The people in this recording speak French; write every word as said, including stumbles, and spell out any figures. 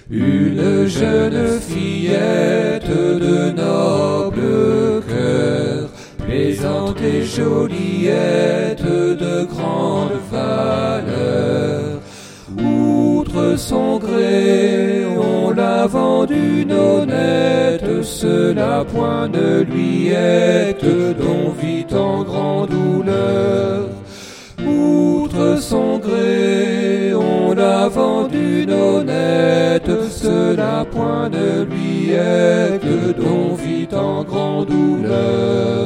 une jeune fillette de noble cœur, plaisante et joliette de grande valeur. Outre son gré, on l'a vendue honnête, cela point ne lui est, dont vit en grande douleur. Outre son gré, on l'a vendue honnête, cela point ne lui est, dont vit en grande douleur.